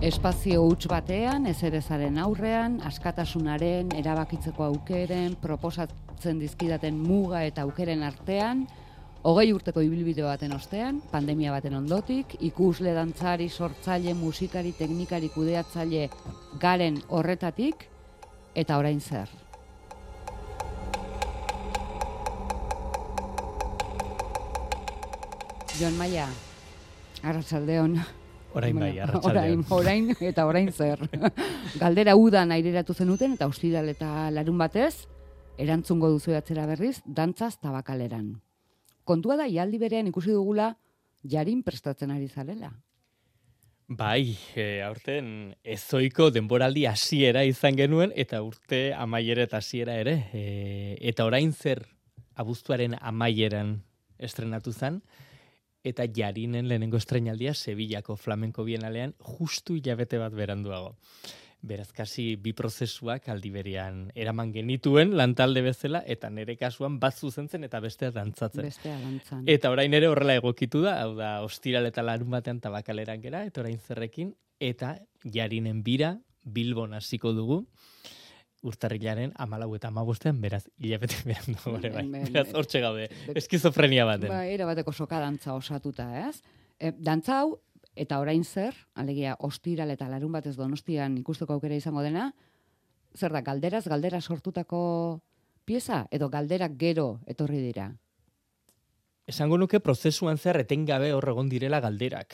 Espazio huts batean, ezerezaren aurrean, askatasunaren, erabakitzeko aukeren, proposatzen dizkidaten muga eta aukeren artean, 20 urteko ibilbide baten ostean, pandemia baten ondotik, ikusle, dantzari, sortzaile, musikari, teknikari, kudeatzaile garen horretatik, eta orain zer. Jon Maia, arratsaldeon. Orain bai, arratsaldeon. Orain zer. Galdera udan aireratu zenuten eta ostiral eta larun batez, erantzungo duzu atzera berriz, dantzaz tabakaleran. Kontua da, ialdi berean ikusi dugula, jarin prestatzen ari zarela. Bai, aurten ezoiko denboraldi hasiera izan genuen, eta urte amaiera eta hasiera ere. Eta orain zer abuztuaren amaieran estrenatu zen, eta jarinen lehenengo estreinaldia Sevillako flamenko bienalean justu hilabete bat beranduago. Beraz, kasi bi prozesuak aldi berean eraman genituen lantalde bezala, eta nire kasuan bat zuzentzen eta bestea dantzatzen. Eta orain ere horrela egokitu da, hau da, ostiral eta larun batean tabakaleran gera, eta orain zerrekin, eta jarinen bira Bilbon hasiko dugu, urtarrilaren 14 eta 15, beraz, hilabete berandu gore bai. Beraz, hortxe gaude, eskizofrenia baten. Ba, era bateko soka dantza osatuta, ez? Dantza hau, eta orain zer, alegia ostiral eta larun batez Donostian ikusteko aukera izango dena, zer da, galdera sortutako pieza, edo galderak gero etorri dira? Esango nuke prozesuan zer etengabe hor egon direla galderak.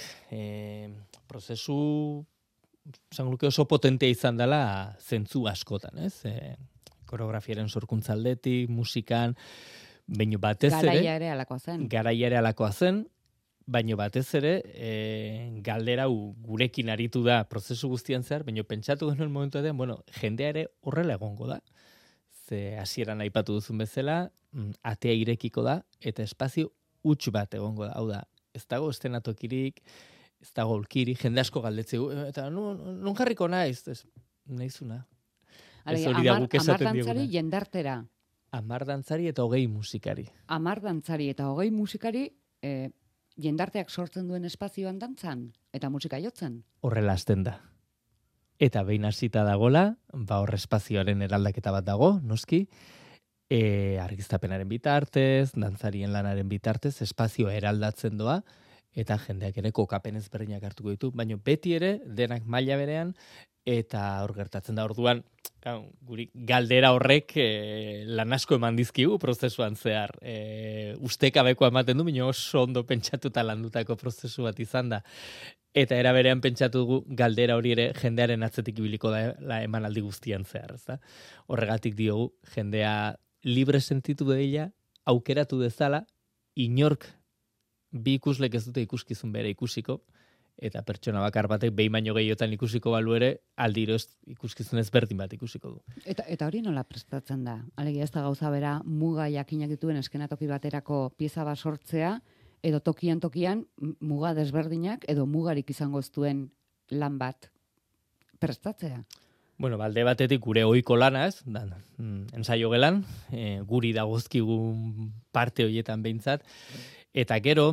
Prozesu esango nuke oso potentea izan dela zentzu askotan, ez? Koreografiaren sorkuntza aldetik, musikan, baino batez ere... Garaia ere alakoa zen, baino batez ere, galdera gurekin aritu da prozesu guztian zehar, baino pentsatu genuen momentu edean, bueno, jendea ere horrela egongo da. Ze hasieran aipatu duzun bezala, atea irekiko da, eta espazio huts bat egongo da. Hau da, ez dago estenatokirik, ez dago olkiri, jende asko galdetzeu, eta non jarriko naiz? Naizuna. Ez hori da guk esaten diguna. 10 dantzari jendartera. 10 dantzari eta 20 musikari. 10 dantzari eta 20 musikari jendarteak sortzen duen espazioan dantzan eta musika jotzen. Horrela hasten da. Eta behin hasita dagola, hor espazioaren eraldaketa bat dago, noski, argiztapenaren bitartez, dantzarien lanaren bitartez, espazioa eraldatzen doa, eta jendeak ere kokapen ezberdinak hartuko ditu, baina beti ere denak maila berean, eta hor gertatzen da orduan, guri galdera horrek lan asko eman dizkigu prozesuan zehar. Ustekabeko ematen du, baina oso ondo pentsatuta landutako prozesu bat izan da. Eta era berean pentsatu dugu galdera hori ere jendearen atzetik ibiliko da emanaldi guztian zehar. Ezta? Horregatik diogu jendea libre sentitu dela, aukeratu dezala, inork bi ikuslek ez dute ikuskizun bere ikusiko, eta pertsona bakar batek behin baino gehiotan ikusiko balu ere, aldiro ikuskizun ezberdin bat ikusiko du. Eta hori nola prestatzen da? Alegia ez da gauza bera muga jakinak dituen eskenatoki baterako pieza bat sortzea, edo tokian muga desberdinak, edo mugarik izango ez duen lan bat prestatzea? Bueno, alde batetik gure ohiko lana, ez? Ensaio gelan, guri dagozkigun parte horietan behintzat, eta gero,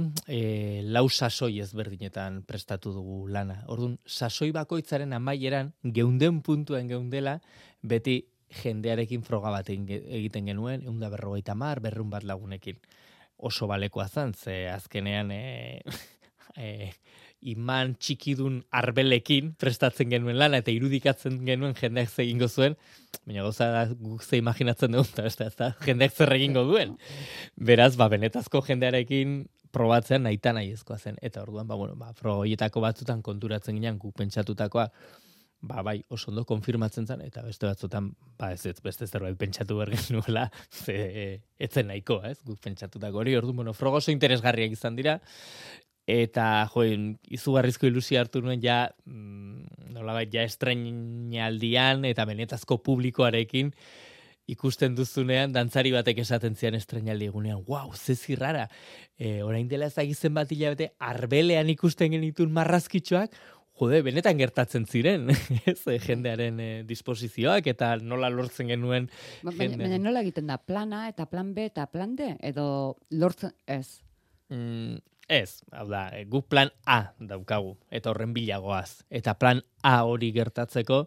4 sasoi ezberdinetan prestatu dugu lana. Orduan, sasoi bakoitzaren amaieran, geunden puntuan geundela, beti jendearekin froga bat egiten genuen, 150, 200 bat lagunekin. Oso balekoa zan, ze azkenean iman txikidun arbelekin prestatzen genuen lana, eta irudikatzen genuen jendeak ze egingo zuen, baina gauza da guk ze imaginatzen dugu, eta jendeak zer egingo duen. Beraz, benetazko jendearekin probatzean nahita nahiezkoa zen. Eta orduan, froga horietako batzutan konturatzen ginen guk pentsatutakoa, bai, oso ondo konfirmatzen zen, eta beste batzutan, beste zerbait pentsatu behar genuela, etzen nahiko, ez, guk pentsatutako hori, orduan, froga oso interesgarriak izan dira, eta, izugarrizko ilusia hartu nuen nolabait, estreinaldian, eta benetazko publikoarekin, ikusten duzunean, dantzari batek esaten zian estreinaldi egunean, wow, ze zirrara, orain dela ezagizen bat hilabete, arbelean ikusten genitun marrazkitxoak, benetan gertatzen ziren, ez, jendearen disposizioak, eta nola lortzen genuen jende. Baina nola egiten da, plana, eta plan B, eta plan D, edo lortzen, ez? Ez, hau da, guk plan A daukagu, eta horren bilagoaz. Eta plan A hori gertatzeko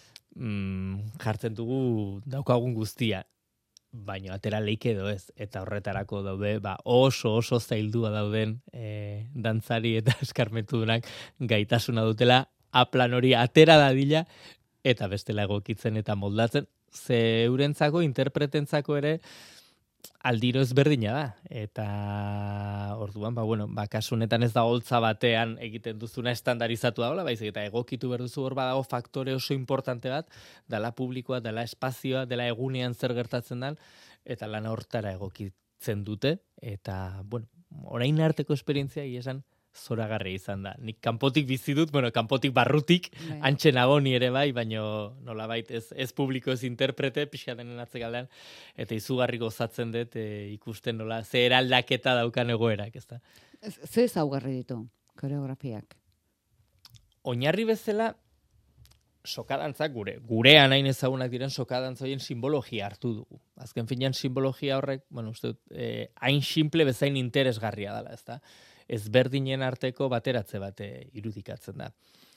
jartzen dugu daukagun guztia. Baina atera leike edo ez, eta horretarako daude, oso zaildua dauden dantzari eta eskarmentudunak gaitasuna dutela, A plan hori atera dadila, eta bestela egokitzen eta moldatzen, ze eurentzako, interpretentzako ere, aldiro ezberdina da, eta orduan, kasu honetan ez da holtza batean egiten duzuna estandarizatu dagoela, baizik eta egokitu behar duzu hor badago faktore oso importante bat, dela publikoa, dela espazioa, dela egunean zer gertatzen dan, eta lan hortara egokitzen dute, eta, orain arteko esperientzia esan zoragarria izan da. Nik kanpotik bizi dut, kanpotik barrutik, antxe nago ni ere bai, baina nolabait ez publiko ez interprete, pixka denen atzekaldean, eta izugarri gozatzen dut ikusten nola, ze eraldaketa daukan egoerak, ez da. Ze ezaugarri ditu, koreografiak? Oinarri bezala, sokadantzak gurean hain ezagunak diren sokadantzoien simbologia hartu dugu. Azken finean simbologia horrek, uste dut, hain simple bezain interesgarria dela, ez da. Ezberdinen arteko bateratze bate irudikatzen da.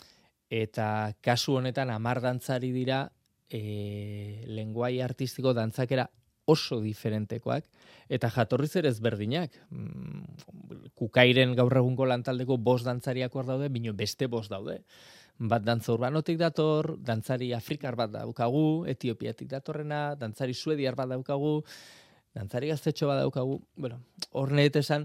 Eta kasu honetan 10 dantzari dira lenguai artistiko dantzakera oso diferentekoak, eta jatorriz ere ezberdinak. Kukairen gaur egungo lantaldeko 5 dantzariak hor daude, bino beste 5 daude. Bat dantza urbanotik dator, dantzari afrikar bat daukagu, Etiopiatik datorrena, dantzari suediar bat daukagu, dantzari gaztetxo bat daukagu. Hor nahet esan,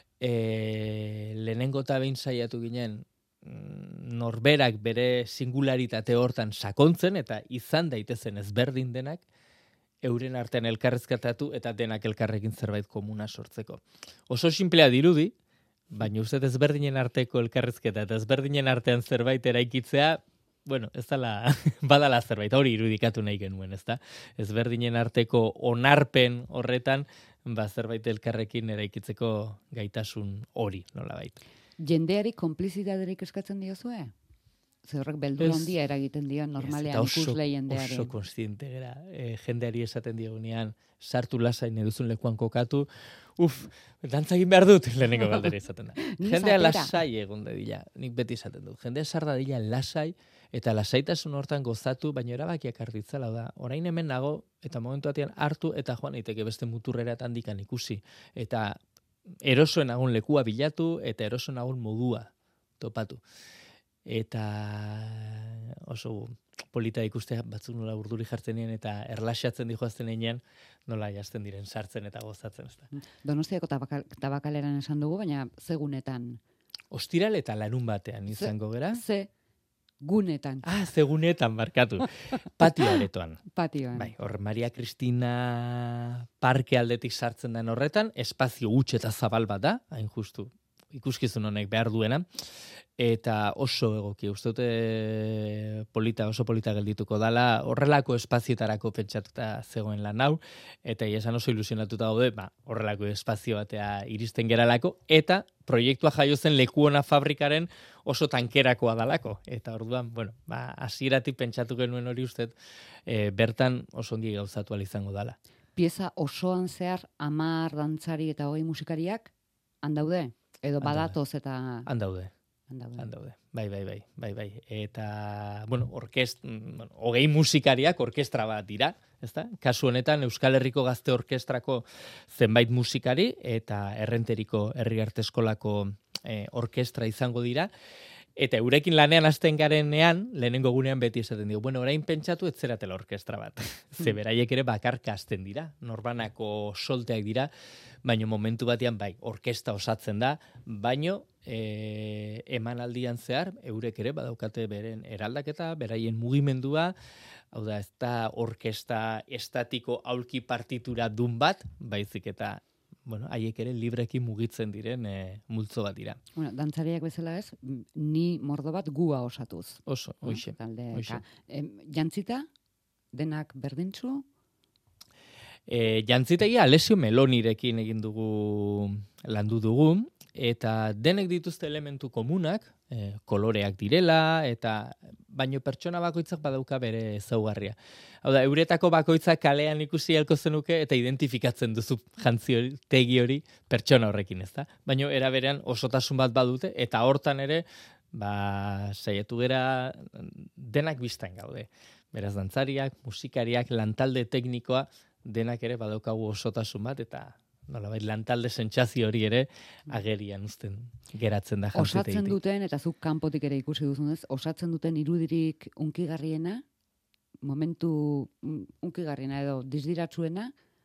lehenengo eta behin saiatu ginen norberak bere singularitate hortan sakontzen eta izan daitezen ezberdin denak euren artean elkarrezkatatu eta denak elkarrekin zerbait komuna sortzeko. Oso simplea dirudi, baina uste ezberdinen arteko elkarrezketa eta ezberdinen artean zerbait eraikitzea, ez dala, badala zerbait, hori irudikatu nahi genuen, ez da? Ezberdinen arteko onarpen horretan, zerbait elkarrekin eraikitzeko gaitasun hori, nolabait. Jendeari konplizitaterik eskatzen diozue? Ze horrek beldur handia eragiten dio normalean ikusle jendeari. Oso konstiente gara. Jendeari esaten diogunean, sartu lasain eduzun lekuan kokatu, dantza egin behar dut, lehenengo galdera izaten da. Jendea lasai egon da dila, nik beti izaten dut. Jendea sarda dila lasai, eta lasaitasun hortan gozatu, baina erabakiak hartitzela da. Orain hemen nago, eta momentu batean hartu, eta joan eiteke beste muturrera eta handikan ikusi. Eta erosoen agun lekua bilatu, eta erosoen agun modua topatu. Eta oso polita ikustea batzuk nola urduri jartzen nien, eta erlaxatzen dijoazten einean, nola jazten diren sartzen eta gozatzen. Donostiako tabakaleran esan dugu, baina segunetan. Ostiral eta larun batean izango gera. Gunetan. Zegunetan, markatu. Patio aretoan. Patioan. Bai, hor Maria Cristina parke aldetik sartzen den horretan, espazio huts eta zabal bat da, hain justu, ikuskizun honek behar duena, eta oso egoki, uste dute oso polita geldituko dala, horrelako espazioetarako pentsatuta zegoen lan hau, eta esan oso ilusionatuta daude, horrelako espazio batea iristen geralako, eta proiektua jaio zen Lekuona fabrikaren oso tankerakoa dalako. Eta orduan, hasieratik pentsatu genuen hori uste, bertan oso ondi gauzatu izango dala. Pieza osoan zehar 10 dantzari eta 20 musikariak handaude? Edo badatoz eta... Handaude. Bai. Eta, 20 musikariak orkestra bat dira, ezta? Kasu honetan Euskal Herriko Gazte Orkestrako zenbait musikari eta Errenteriko Herri Arte Eskolako orkestra izango dira. Eta eurekin lanean hasten garenean, lehenengo gunean beti esaten digu, orain pentsatu ez zeratela orkestra bat. Ze beraiek ere bakarka hasten dira, norbanako solteak dira, baino momentu batean orkestra osatzen da, baino emanaldian zehar, eurek ere badaukate beren eraldaketa, beraien mugimendua, hau da, ez da orkestra estatiko aulki partitura dun bat, baizik eta haiek ere librekin mugitzen diren multzo bat dira. Dantzariak bezala ez, ni mordo bat gua osatuz. Oso, hoxe. Jantzita, denak berdintzu? Jantzitegia Alessio Melonirekin egin dugu landu dugu, eta denek dituzte elementu komunak, koloreak direla, eta baino pertsona bakoitzak badauka bere ezaugarria. Hau da, euretako bakoitzak kalean ikusi halko zenuke eta identifikatzen duzu jantzi hori, tegi hori pertsona horrekin, ezta? Baino era berean osotasun bat badute, eta hortan ere, saiatu gera denak biztan gaude. Beraz, dantzariak, musikariak, lantalde teknikoa, denak ere badaukagu osotasun bat, eta nolabait lantalde sentsazio hori ere agerian uzten geratzen da jantzitegitik. Osatzen duten, eta zuk kanpotik ere ikusi duzunez, osatzen duten irudirik unkigarriena, momentu unkigarriena edo dizdiratsuena,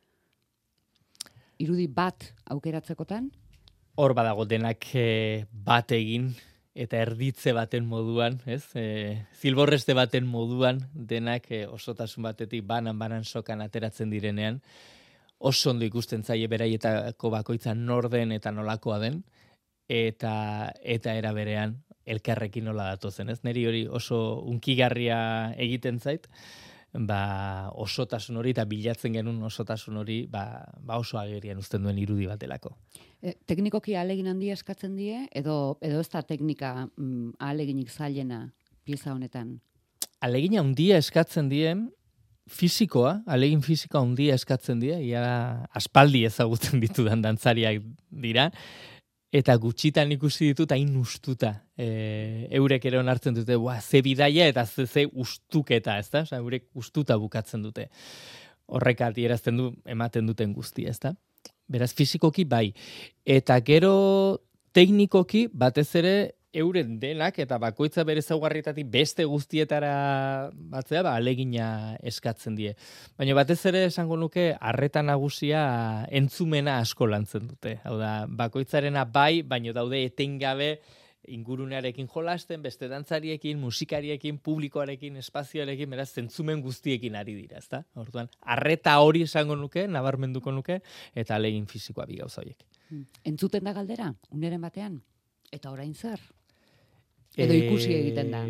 irudi bat aukeratzekotan? Hor badago denak bat egin, eta erditze baten moduan, ez? Zilborreste baten moduan, denak osotasun batetik banan sokan ateratzen direnean, oso ondo ikusten zaie beraietako bakoitza nor den eta nolakoa den, eta era berean elkarrekin nola datozen, ez? Neri hori oso unkigarria egiten zait, osotasun hori eta bilatzen genuen osotasun hori oso agerian uzten duen irudi bat delako. Teknikoki ahalegin handia eskatzen die, edo ez da teknika ahaleginik zailena pieza honetan? Ahalegin handia eskatzen dien, ahalegin fisikoa handia eskatzen die, ia aspaldi ezagutzen ditudan dantzariak dira, eta gutxitan ikusi ditut hain ustuta. Eurek ere onartzen dute, ze bidaia eta ze ustuketa, ezta? Osea, eurek ustuta bukatzen dute. Horrek adierazten du ematen duten guztia, ezta? Beraz, fisikoki bai. Eta gero teknikoki batez ere euren denak eta bakoitza bere ezaugarrietatik beste guztietara batzea, ahalegina eskatzen die. Baina batez ere esango nuke arreta nagusia entzumena asko lantzen dute. Hau da, bakoitzarena bai, baina daude etengabe ingurunearekin jolasten, beste dantzariekin, musikariekin, publikoarekin, espazioarekin, beraz, zentzumen guztiekin ari dira, ezta? Orduan, arreta hori esango nuke, nabarmenduko nuke, eta ahalegin fisikoa bi gauza horiek. Entzuten da galdera, uneren batean? Eta orain zer? Edo ikusi egiten da?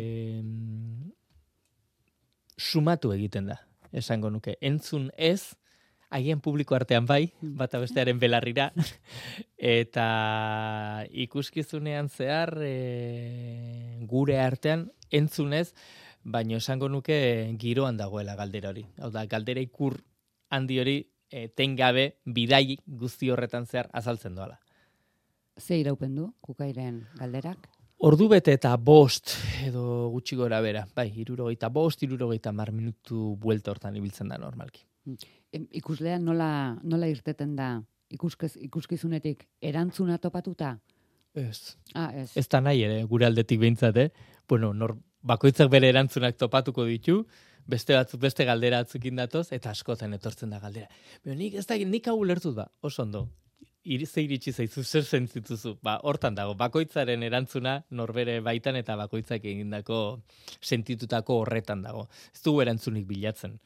Sumatu egiten da, esango nuke. Entzun ez, haien publiko artean bai, bata bestearen belarrira, eta ikuskizunean zehar gure artean entzunez, baina esango nuke giroan dagoela galdera hori. Hau da, galdera ikur handi hori tengabe bidai guzti horretan zehar azaltzen doala. Ze iraupen du, Kukairen galderak? Ordu bete eta 5 edo gutxi gora bera. Bai, 65, 70 minutu buelta hortan ibiltzen da normalki. Ikuslean nola irteten da ikuskizunetik erantzuna topatuta? Ez. Ez. Ez da nahi ere, gure aldetik behintzat, Bueno, bakoitzak bere erantzunak topatuko ditu, beste batzuk beste galdera batzukin datoz, eta askotan etortzen da galdera. Nik hau ulertut ba, oso ondo. Ze iritsi zaizu, zer sentzituzu. Hortan dago, bakoitzaren erantzuna norbere baitan eta bakoitzak egindako sentitutako horretan dago. Ez dugu erantzunik bilatzen.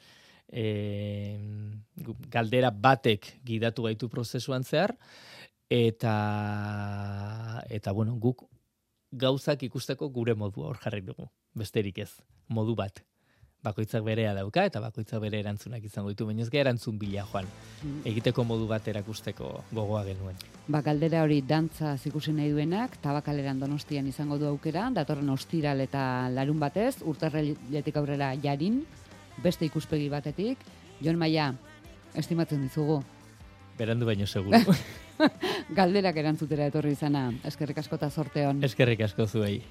Galdera batek gidatu gaitu prozesuan zehar, eta bueno, guk gauzak ikusteko gure modua hor jarri dugu. Besterik ez, modu bat. Bakoitzak berea dauka eta bakoitzak bere erantzunak izango ditu, baina ez gara erantzun bila joan. Egiteko modu bat erakusteko gogoa genuen. Galdera hori dantza ikusi nahi duenak, Tabakaleran Donostian izango du aukera, datorren ostiral eta larun batez, urtarriletik aurrera jarin, beste ikuspegi batetik. Jon Maia, estimatzen dizugu. Berandu baino seguru. Galderak erantzutera etorri izana. Eskerrik asko eta zorte on. Eskerrik asko zuei.